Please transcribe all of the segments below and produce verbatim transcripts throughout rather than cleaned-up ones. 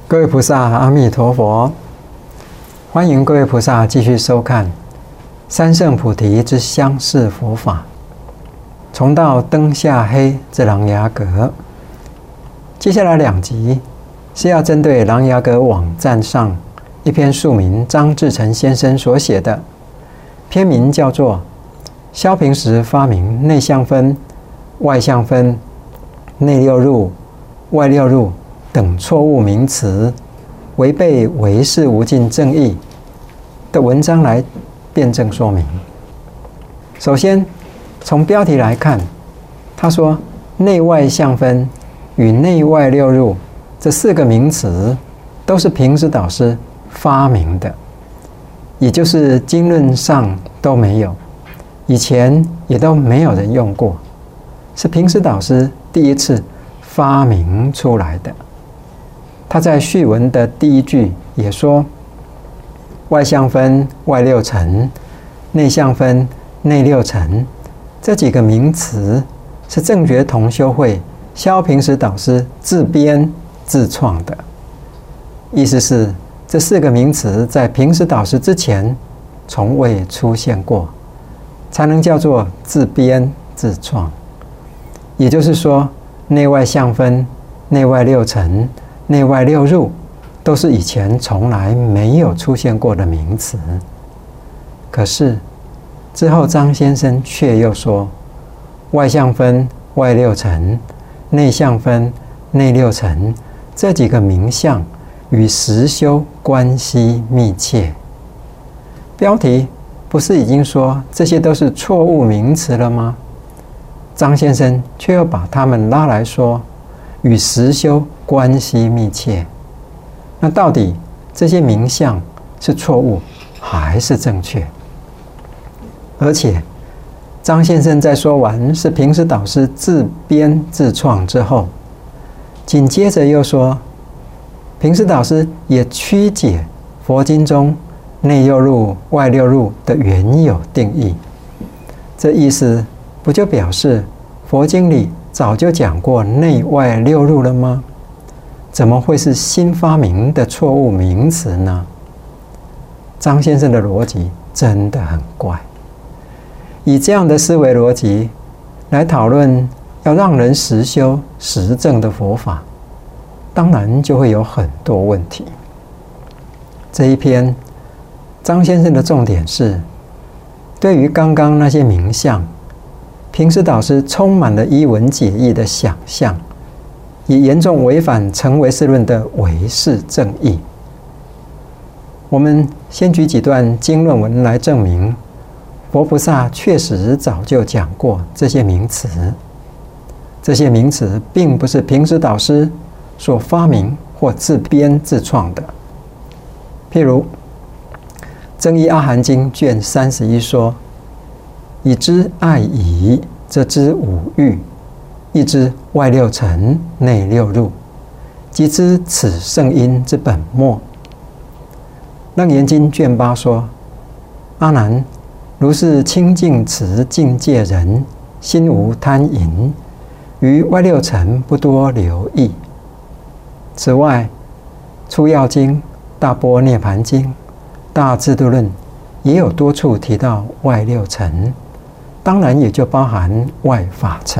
各位菩萨，阿弥陀佛！欢迎各位菩萨继续收看三圣菩提之相似佛法，重到灯下黑之琅琊阁。接下来两集是要针对琅琊阁网站上一篇署名张志成先生所写的，篇名叫做萧平时发明内相分、外相分、内六入、外六入等错误名词，违背唯识无尽正义的文章来辩证说明。首先从标题来看，他说内外相分与内外六入这四个名词都是平时导师发明的，也就是经论上都没有，以前也都没有人用过，是平时导师第一次发明出来的。他在序文的第一句也说，外相分外六尘，内相分内六尘，这几个名词是正觉同修会萧平时导师自编自创的。意思是这四个名词在平时导师之前从未出现过，才能叫做自编自创。也就是说，内外相分、内外六尘、内外六入都是以前从来没有出现过的名词。可是之后张先生却又说，外相分外六尘、内相分内六尘这几个名相与实修关系密切。标题不是已经说这些都是错误名词了吗？张先生却又把他们拉来说与实修关系密切。那到底这些名相是错误还是正确？而且张先生在说完是平时导师自编自创之后，紧接着又说平时导师也曲解佛经中内六入外六入的原有定义。这意思不就表示佛经里早就讲过内外六入了吗？怎么会是新发明的错误名词呢？张先生的逻辑真的很怪。以这样的思维逻辑来讨论要让人实修实证的佛法，当然就会有很多问题。这一篇张先生的重点是，对于刚刚那些名相，平时导师充满了依文解义的想象，也严重违反成唯识论的唯识正义。我们先举几段经论文来证明，佛菩萨确实早就讲过这些名词。这些名词并不是平时导师所发明或自编自创的。譬如《增一阿含经》卷三十一说，已知爱已，则知五欲，亦知外六尘内六入，即知此圣因之本末。楞严经卷八说，阿难，如是清净持境界人，心无贪淫，于外六尘不多留意。此外，出要经、大般涅盘经、大智度论也有多处提到外六尘，当然也就包含外法尘。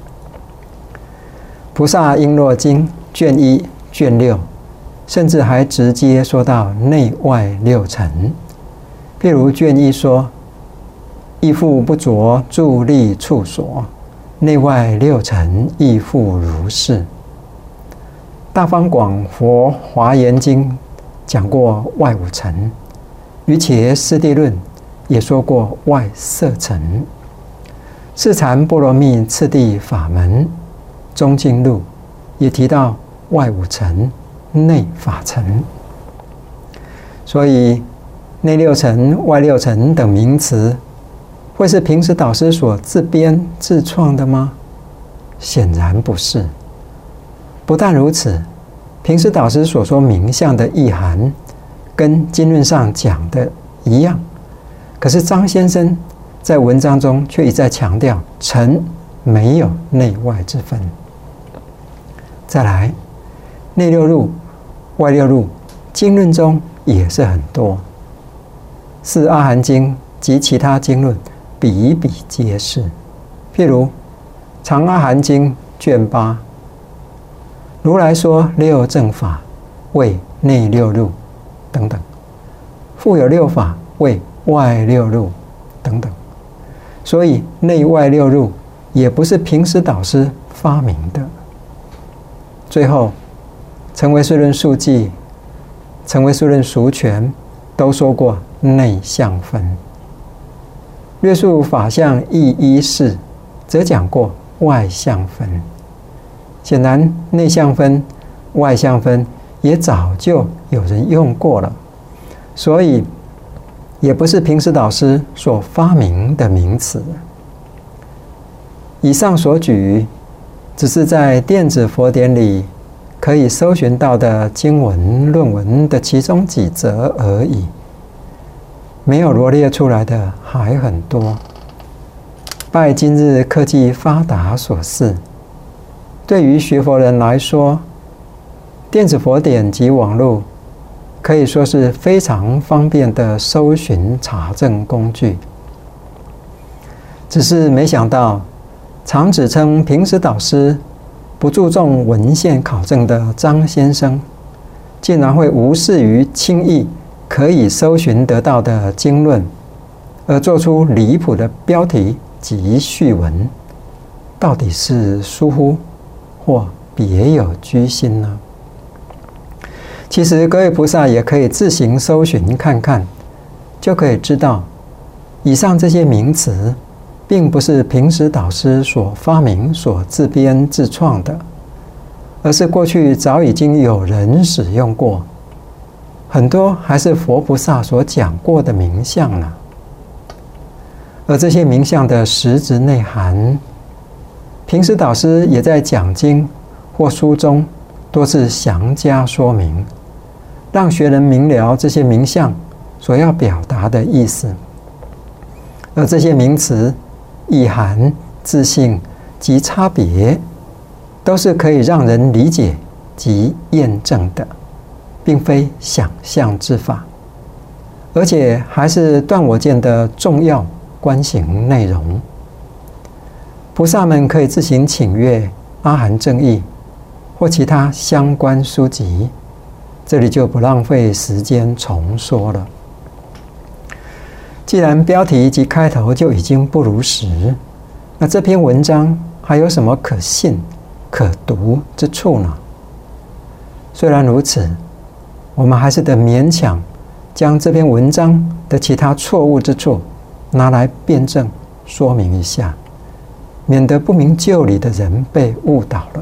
菩萨璎珞经卷一卷六甚至还直接说到内外六尘。譬如卷一说，亦复不着助力处所，内外六尘亦复如是。大方广佛华严经讲过外五尘，于伽师地论也说过外色尘。四禅波罗蜜次第法门中经录也提到外五尘内法尘。所以内六尘外六尘等名词会是平时导师所自编自创的吗？显然不是。不但如此，平时导师所说名相的意涵跟经论上讲的一样，可是张先生在文章中却一再强调尘没有内外之分。再来，内六入外六路经论中也是很多，是阿含经及其他经论比比皆是。譬如《长阿含经》卷八，如来说六正法为内六路等等，复有六法为外六路等等。所以内外六路也不是平时导师发明的。最后，成唯识论述记、成唯识论赎权都说过内相分。略述法相义一事，则讲过外相分。显然，内相分、外相分也早就有人用过了，所以也不是平时导师所发明的名词。以上所举，只是在电子佛典里可以搜寻到的经文论文的其中几则而已，没有罗列出来的还很多。拜今日科技发达所赐，对于学佛人来说，电子佛典及网络可以说是非常方便的搜寻查证工具。只是没想到，常指称平时导师不注重文献考证的张先生，竟然会无视于轻易可以搜寻得到的经论，而做出离谱的标题及序文，到底是疏忽或别有居心呢？其实各位菩萨也可以自行搜寻看看，就可以知道，以上这些名词并不是平时导师所发明、所自编自创的，而是过去早已经有人使用过，很多还是佛菩萨所讲过的名相呢。而这些名相的实质内涵，平时导师也在讲经或书中多次详加说明，让学人明了这些名相所要表达的意思。而这些名词意涵、自性及差别，都是可以让人理解及验证的，并非想象之法，而且还是断我见的重要观行内容。菩萨们可以自行请阅《阿含正义》或其他相关书籍，这里就不浪费时间重说了。既然标题及开头就已经不如实，那这篇文章还有什么可信、可读之处呢？虽然如此，我们还是得勉强将这篇文章的其他错误之处拿来辩证说明一下，免得不明就里的人被误导了。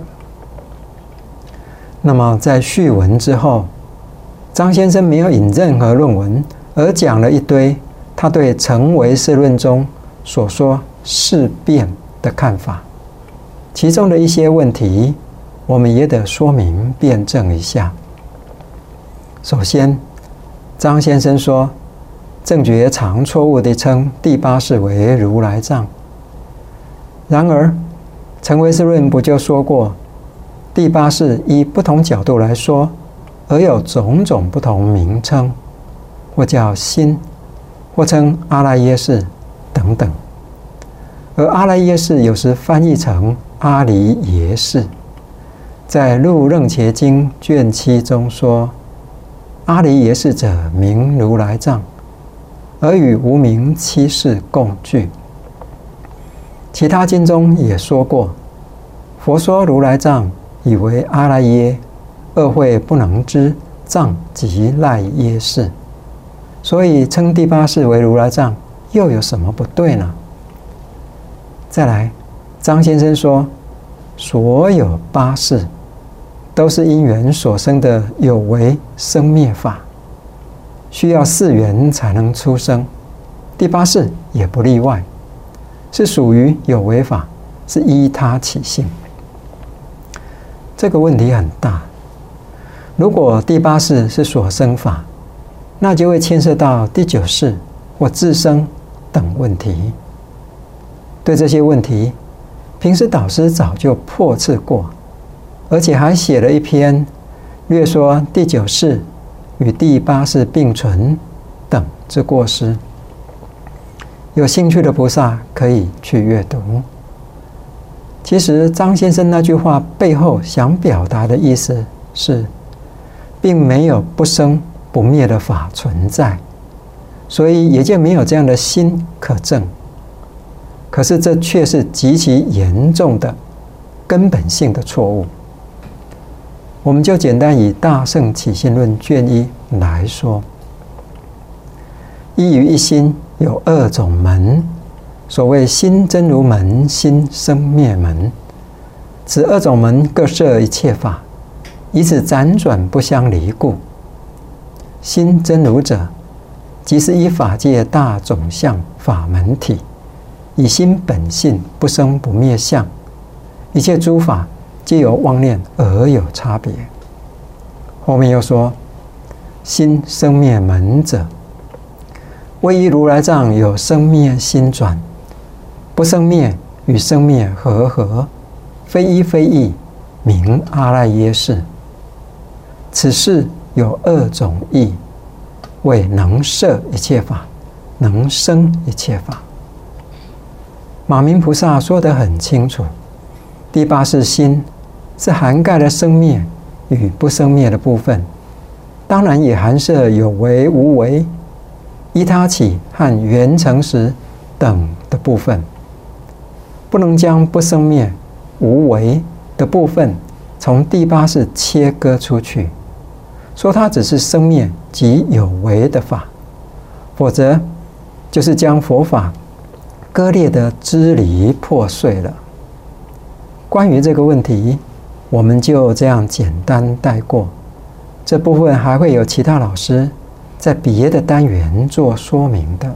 那么在序文之后，张先生没有引任何论文，而讲了一堆他对成唯识论中所说事变的看法，其中的一些问题，我们也得说明辩证一下。首先，张先生说，正觉常错误地称第八识为如来藏。然而，成唯识论不就说过，第八识依不同角度来说，而有种种不同名称，或叫心，或称阿赖耶识等等。而阿赖耶识有时翻译成阿离耶识，在《入楞伽经》卷七中说，阿离耶识者名如来藏，而与无名七识共具。其他经中也说过，佛说如来藏，以为阿赖耶，恶慧不能知藏即赖耶识，所以称第八识为如来藏，又有什么不对呢？再来，张先生说，所有八识都是因缘所生的有为生灭法，需要四缘才能出生，第八识也不例外，是属于有为法，是依他起性。这个问题很大。如果第八识是所生法，那就会牵涉到第九识或自生等问题。对这些问题，平时导师早就破斥过，而且还写了一篇略说第九世与第八世并存等之过失。有兴趣的菩萨可以去阅读。其实张先生那句话背后想表达的意思是，并没有不生不灭的法存在，所以也就没有这样的心可证。可是这却是极其严重的根本性的错误。我们就简单以《大乘起信论》卷一来说，一于一心有二种门，所谓心真如门、心生灭门。此二种门各摄一切法，以此辗转不相离故。心真如者，即是依法界大总相法门体，以心本性不生不灭相，一切诸法皆由妄念而有差别。后面又说，心生灭门者，唯一如来藏有生灭心转，不生灭与生灭合合，非一非异，名阿赖耶识。此事有二种义，为能摄一切法，能生一切法。马明菩萨说得很清楚，第八世心是涵盖了生灭与不生灭的部分，当然也含摄有为无为、依他起和缘成实等的部分，不能将不生灭、无为的部分从第八世切割出去，说它只是生灭及有为的法，否则就是将佛法割裂的支离破碎了。关于这个问题，我们就这样简单带过，这部分还会有其他老师在别的单元做说明的。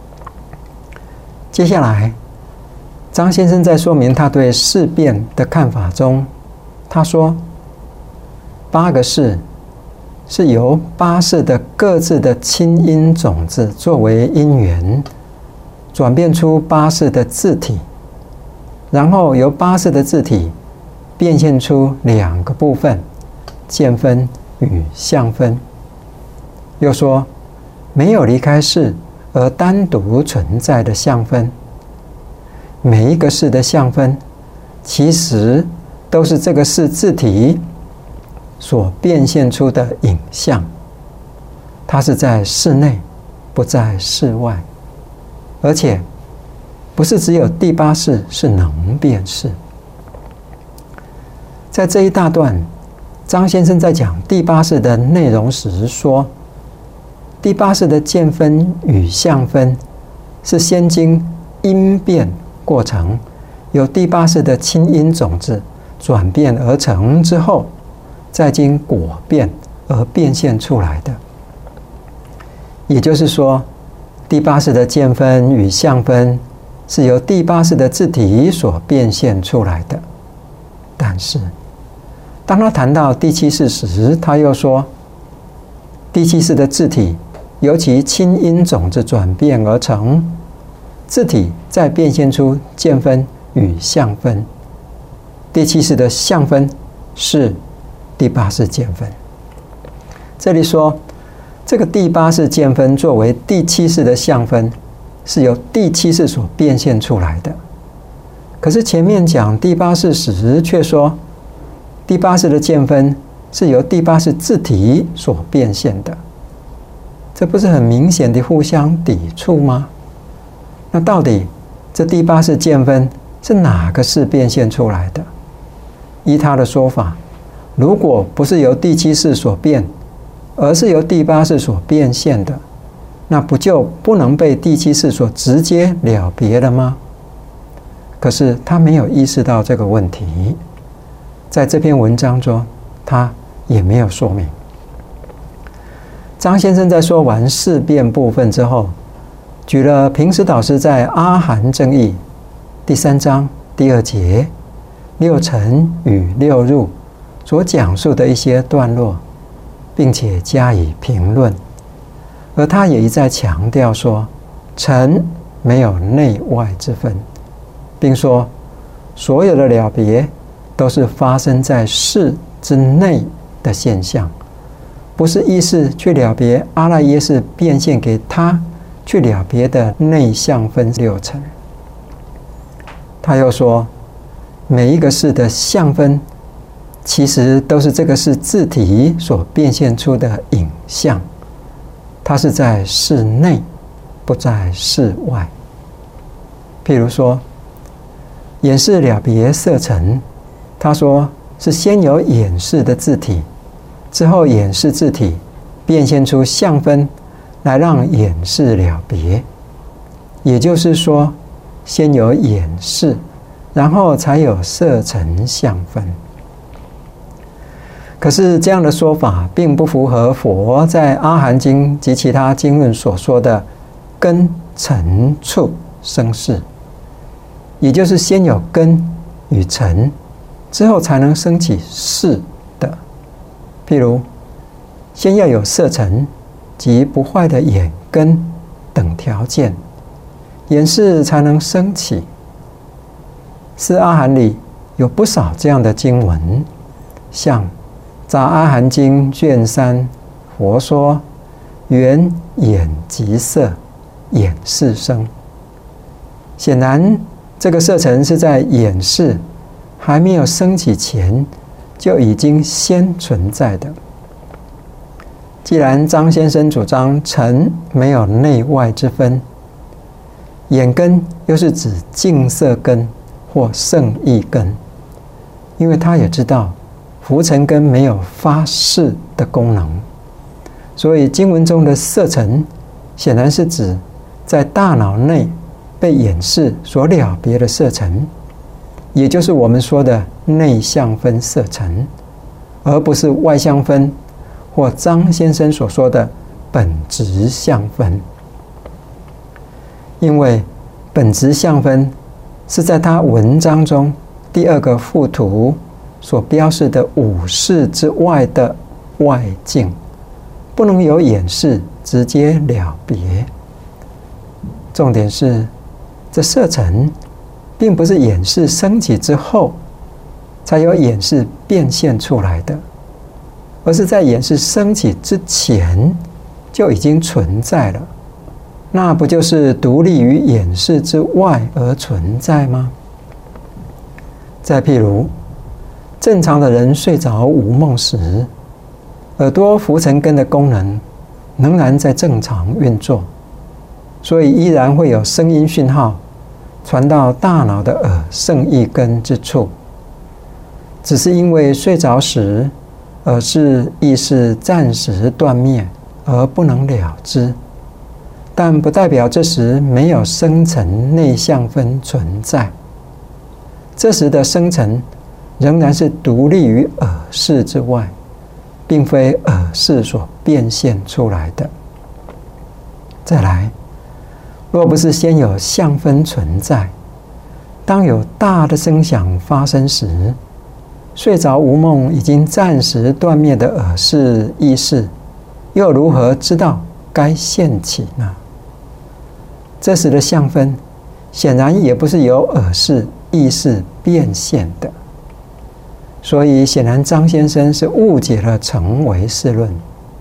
接下来，张先生在说明他对事变的看法中，他说，八个事是由八世的各自的亲因种子作为因缘，转变出八世的自体，然后由八世的自体变现出两个部分，见分与相分。又说，没有离开事而单独存在的相分，每一个事的相分其实都是这个事自体所变现出的影像，它是在事内，不在事外，而且不是只有第八世是能变事。在这一大段，张先生在讲第八世的内容时说，第八世的见分与相分是先经因变过程，由第八世的亲因种子转变而成之后，再经果变而变现出来的。也就是说，第八世的见分与相分是由第八世的自体所变现出来的。但是当他谈到第七世时，他又说，第七世的自体由其亲因种子转变而成，自体再变现出见分与相分，第七世的相分是第八世见分。这里说，这个第八世见分作为第七世的相分，是由第七世所变现出来的。可是前面讲第八世时却说，第八世的见分是由第八世自体所变现的，这不是很明显的互相抵触吗？那到底这第八世见分是哪个世变现出来的？依他的说法，如果不是由第七世所变，而是由第八世所变现的，那不就不能被第七世所直接了别了吗？可是他没有意识到这个问题，在这篇文章中他也没有说明。张先生在说完事变部分之后，举了平时导师在阿含正义第三章第二节六尘与六入所讲述的一些段落，并且加以评论。而他也一再强调说，尘没有内外之分，并说所有的了别都是发生在事之内的现象，不是意识去了别阿赖耶识变现给他去了别的内相分六尘。他又说，每一个识的相分，其实都是这个识自体所变现出的影像，它是在识内，不在识外。譬如说，眼识了别色尘，他说是先有眼识的自体，之后眼识自体变现出相分，来让眼识了别。也就是说，先有眼识，然后才有色尘相分。可是这样的说法并不符合佛在《阿含经》及其他经论所说的根尘处生识，也就是先有根与尘，之后才能生起识的。譬如，先要有色尘及不坏的眼根等条件，眼识才能生起。四阿含里有不少这样的经文，像《杂阿含经》卷三，佛说：“缘眼即色，眼识生。”显然，这个色尘是在眼识还没有升起前就已经先存在的。既然张先生主张尘没有内外之分，眼根又是指净色根或圣意根，因为他也知道浮尘根没有发识的功能，所以经文中的色尘显然是指在大脑内被眼识所了别的色尘，也就是我们说的内相分色尘，而不是外相分或张先生所说的本质相分。因为本质相分是在他文章中第二个附图所标示的五识之外的外境，不能由眼识直接了别。重点是，这色尘并不是眼识升起之后才由眼识变现出来的，而是在眼识升起之前就已经存在了。那不就是独立于眼识之外而存在吗？再譬如，正常的人睡着无梦时，耳朵浮尘根的功能仍然在正常运作，所以依然会有声音讯号传到大脑的耳圣意根之处。只是因为睡着时耳识意识暂时断灭而不能了知，但不代表这时没有生成内相分存在。这时的生成仍然是独立于耳识之外，并非耳识所变现出来的。再来，若不是先有相分存在，当有大的声响发生时，睡着无梦已经暂时断灭的耳识意识，又如何知道该现起呢？这时的相分显然也不是由耳识意识变现的，所以显然张先生是误解了成唯识论。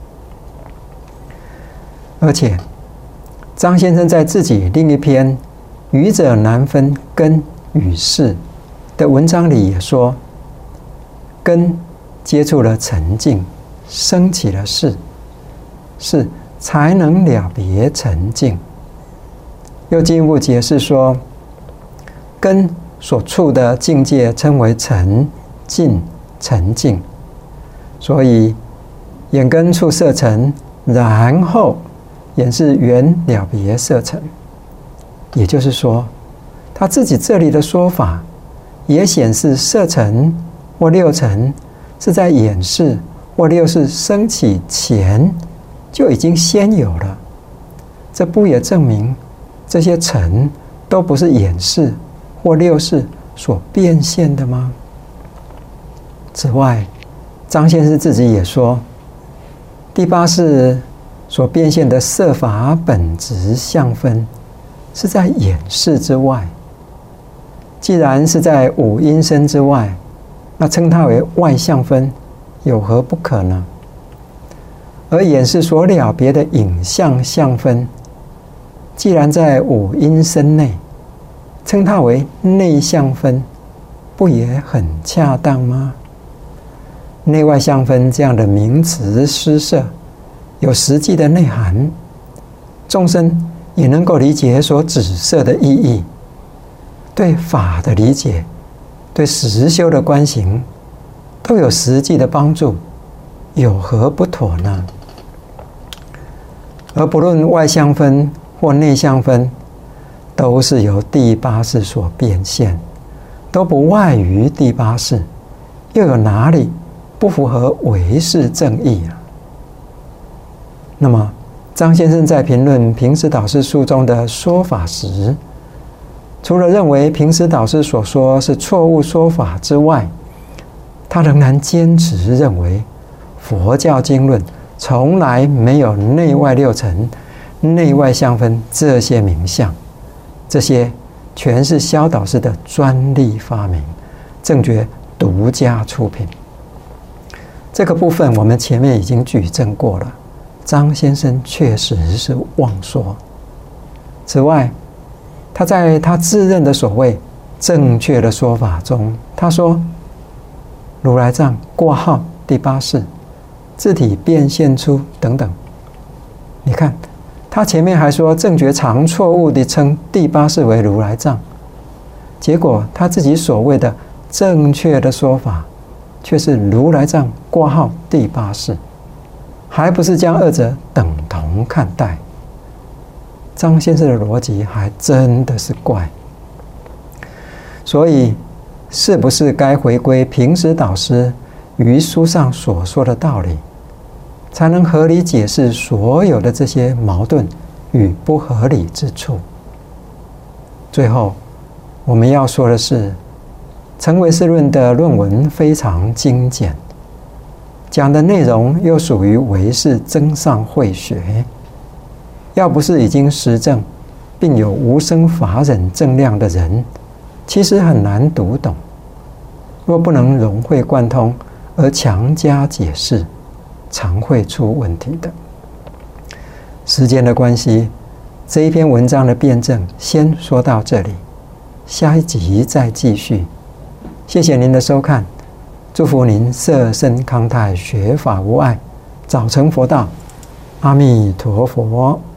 而且张先生在自己另一篇《愚者难分根与识》的文章里也说，根接触了尘境，升起了识，识才能了别尘境。又进一步解释说，根所处的境界称为尘境、尘境，所以眼根触色尘，然后眼识缘了别色尘。也就是说，他自己这里的说法也显示色尘或六尘是在眼识或六识升起前就已经先有了。这不也证明这些尘都不是眼识或六识所变现的吗？此外，张先生自己也说，第八识所变现的色法本质相分是在眼识之外。既然是在五阴身之外，那称它为外相分有何不可呢？而眼识所了别的影像相分，既然在五阴身内，称它为内相分，不也很恰当吗？内外相分这样的名词施设，有实际的内涵，众生也能够理解所指涉的意义，对法的理解，对实修的观行，都有实际的帮助，有何不妥呢？而不论外相分或内相分，都是由第八识所变现，都不外于第八识，又有哪里不符合唯识正义啊？那么张先生在评论平时导师书中的说法时，除了认为平时导师所说是错误说法之外，他仍然坚持认为佛教经论从来没有内外六尘、内外相分这些名相，这些全是萧导师的专利发明，正觉独家出品。这个部分我们前面已经举证过了，张先生确实是妄说。此外，他在他自认的所谓正确的说法中，他说如来藏挂号第八识，自体变现出等等。你看，他前面还说正觉常错误地称第八识为如来藏，结果他自己所谓的正确的说法，却是如来藏挂号第八识，还不是将二者等同看待。张先生的逻辑还真的是怪。所以，是不是该回归平时导师于书上所说的道理，才能合理解释所有的这些矛盾与不合理之处？最后，我们要说的是，成唯识论的论文非常精简，讲的内容又属于唯识增上慧学，要不是已经实证并有无生法忍正量的人，其实很难读懂。若不能融会贯通而强加解释，常会出问题的。时间的关系，这一篇文章的辩证先说到这里，下一集再继续。谢谢您的收看，祝福您色身康泰，学法无碍，早成佛道。阿弥陀佛。